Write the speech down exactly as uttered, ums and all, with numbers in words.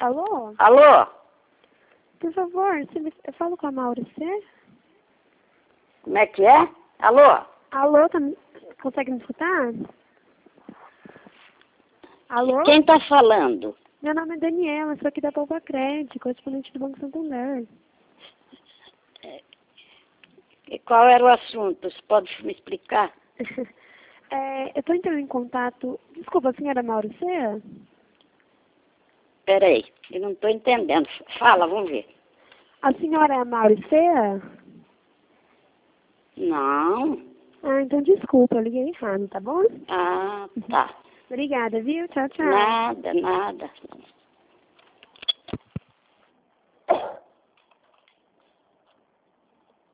Alô? Alô? Por favor, você me... eu falo com a Mauricê? Como é que é? Alô? Alô, tá... me- consegue me escutar? Alô? Quem tá falando? Meu nome é Daniela, sou aqui da Poupa Crédito, correspondente do Banco Santander. E qual era o assunto? Você pode me explicar? É, eu estou entrando em contato... Desculpa, a senhora Mauricê? Peraí, eu não estou entendendo. Fala, vamos ver. A senhora é a Mauricê? Não. Ah, então desculpa, eu liguei errado, tá bom? Ah, tá. Obrigada, viu? Tchau, tchau. Nada, nada.